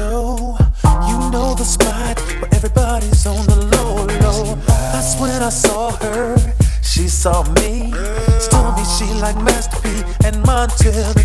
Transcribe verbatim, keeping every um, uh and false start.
know, you know the spot where everybody's on the low, low. That's when I saw her, she saw me. She told me she liked Master P and Montel.